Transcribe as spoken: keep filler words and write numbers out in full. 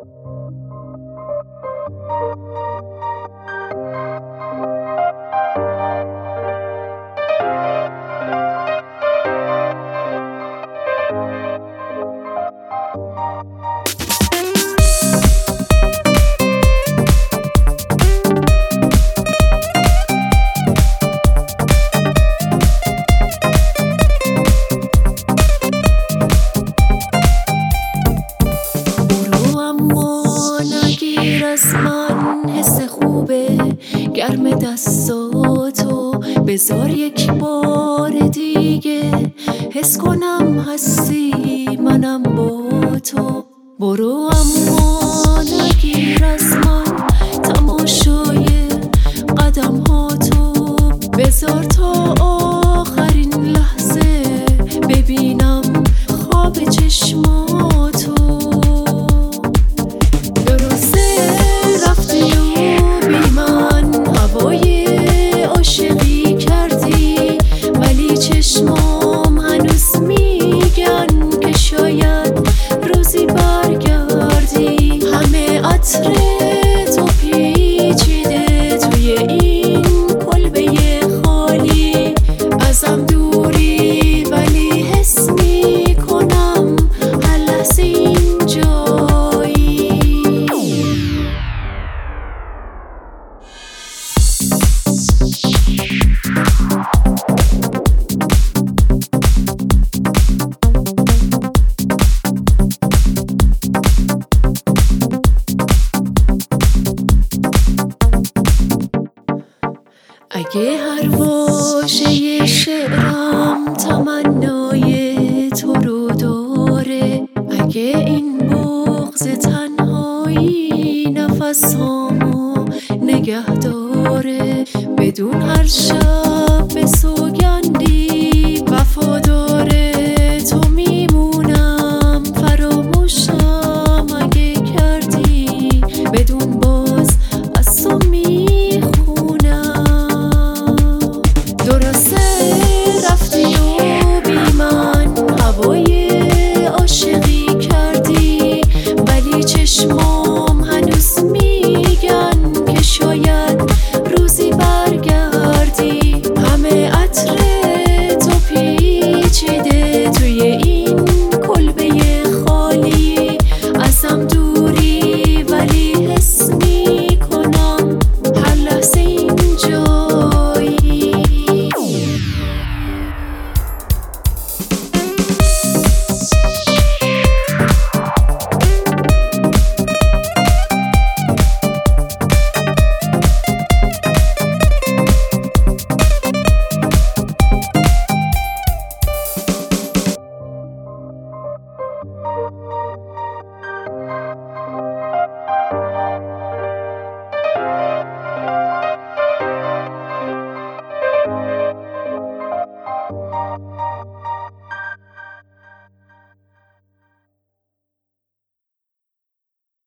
از من حس خوبه گرم دستاتو بذار یک بار دیگه حس کنم هستی منم با تو. برو اما نگیر از من تماشای قدم ها تو بذار تا آخرین لحظه ببینم خواب چشماتو. چشمام هنوز میگن که شاید روزی برگردی. همه عطر تو پیچیده توی این کلبه خالی ازم دوری ولی حس میکنم هر لحظه اینجایی. اگه هر واژه شعرم تمنای تو رو داره، اگه این بغض تنهایی نفس هامو نگه داره، بدون هر شب